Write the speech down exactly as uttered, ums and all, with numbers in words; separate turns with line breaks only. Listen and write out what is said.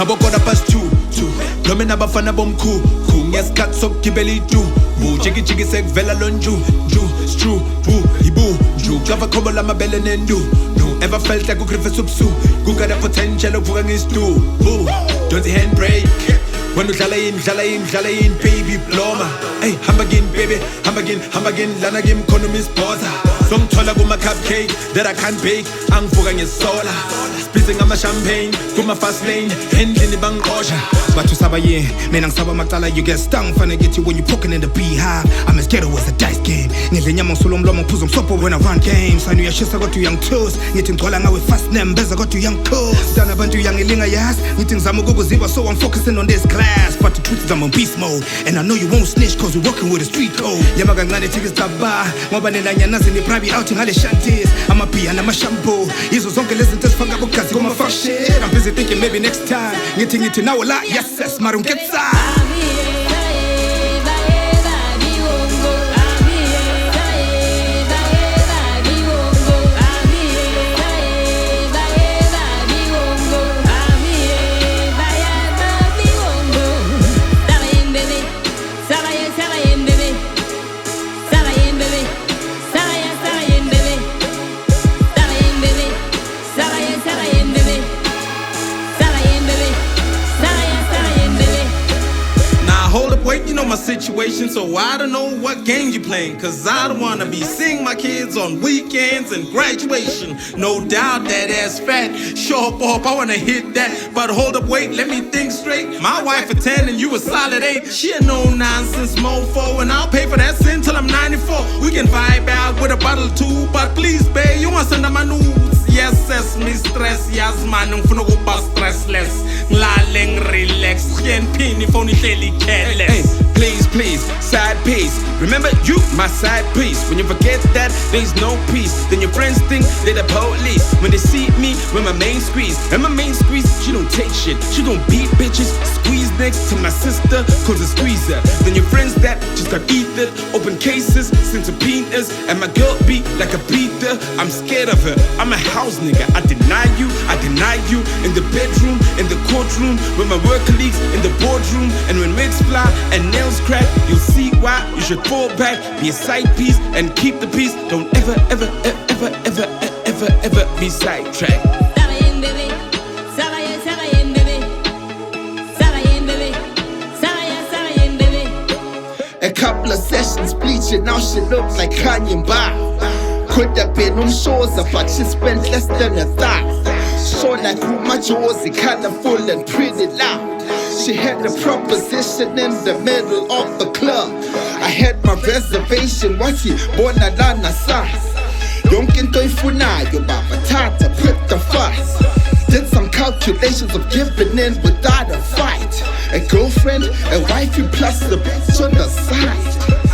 ngabo quarter past two two noma nabafana bomkhulu ngesikhathi sokugibela itu bu jiki jiki sekuvela lo nju nju stru bu ibu nju cover khobo lamabele nendu no ever felt like ukrife subsu kuka the potential ukuvuka ngestu bu don't handbrake when udlala yini dlala yini dlala yini baby bloma hey hamba again baby hamba again hamba again lana game economy spotter somthola kuma cupcake that I can't bake angivuka ngesola splitting ama champagne kuma fast lane handling bangqosha
bathu saba yeah mina ngisaba macala you get stung funny get you when you poking in the beehive I'm as ghetto as a dice game ngidle nyama ngisulo umlomo ngiphuza umsopo when I run games I knew yashisa kodwa young toes ngithi ngigcwala ngawe fast name beza kodwa young coast dana abantu yangilinga yas ngithi ngizama ukukuziba so I'm focusing on this class but the truth is I'm on beast mode and I know you won't snitch cause we're working with a street code yama kancane tickets taba ngoba nelanyana zini private outing ngale shanties ama pia nama shampoo izo zonke lezi zinto ezifaka bogazi kuma fuck shit I'm busy thinking maybe next time ngithi ngithi nawe la yes yes mara ungeketsa
Wait, you know my situation, so I don't know what game you playing. Cause I don't wanna be seeing my kids on weekends and graduation. No doubt that ass fat, sharp up, I wanna hit that. But hold up, wait, let me think straight. My wife a ten and you a solid eight. She a no nonsense mofo, and I'll pay for that sin till I'm ninety-four. We can vibe out with a bottle too, but please, babe, you wanna send out my nudes. Yes, yes, me stress, yes, man, ngifuna ukuba stressless. Ngilale relax, geen penny phone ihleli careless.
Hey, please, please, side piece. Remember you, my side piece. When you forget that, there's no peace. Then your friends think they're the police. When they see me with my main squeeze. And my main squeeze, she don't take shit. She don't beat bitches. Squeeze next to my sister, cause I squeeze her. Then your friends that just got eaten. Open cases, sent subpoenas. And my girl beat like a beater. I'm scared of her. I'm a house nigga. I deny you, I deny you. In the bedroom, in the courtroom. With my work colleagues in the boardroom. And when wigs fly and nails crack, you'll see why you should fall back, be a side piece and keep the peace. Don't ever, ever, ever, ever, ever, ever, ever be sidetracked.
A couple of sessions bleaching, now she looks like Kanye Bow. Could have been on shores, but she spent less than a thou. Show like who my jaws, colorful and pretty loud. She had a proposition in the middle of the club. I had my reservation, wathi bona lana size. Yonke into ifunayo baba tata, put the fuss. Did some calculations of giving in without a fight. A girlfriend, a wifey plus a bitch on the side.